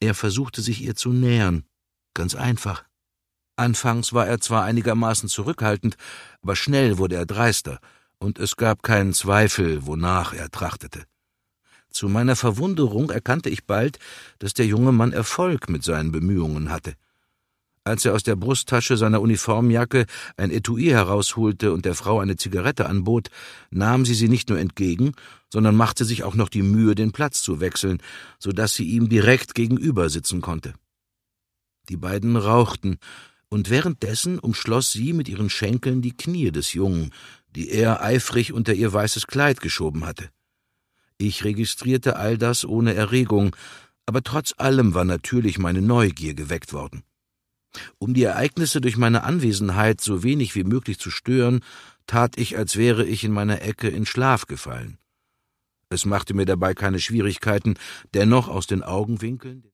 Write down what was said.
Er versuchte sich ihr zu nähern, ganz einfach. Anfangs war er zwar einigermaßen zurückhaltend, aber schnell wurde er dreister, und es gab keinen Zweifel, wonach er trachtete. Zu meiner Verwunderung erkannte ich bald, dass der junge Mann Erfolg mit seinen Bemühungen hatte. Als er aus der Brusttasche seiner Uniformjacke ein Etui herausholte und der Frau eine Zigarette anbot, nahm sie nicht nur entgegen, sondern machte sich auch noch die Mühe, den Platz zu wechseln, so dass sie ihm direkt gegenüber sitzen konnte. Die beiden rauchten, und währenddessen umschloss sie mit ihren Schenkeln die Knie des Jungen, die er eifrig unter ihr weißes Kleid geschoben hatte. Ich registrierte all das ohne Erregung, aber trotz allem war natürlich meine Neugier geweckt worden. Um die Ereignisse durch meine Anwesenheit so wenig wie möglich zu stören, tat ich, als wäre ich in meiner Ecke in Schlaf gefallen. Es machte mir dabei keine Schwierigkeiten, dennoch aus den Augenwinkeln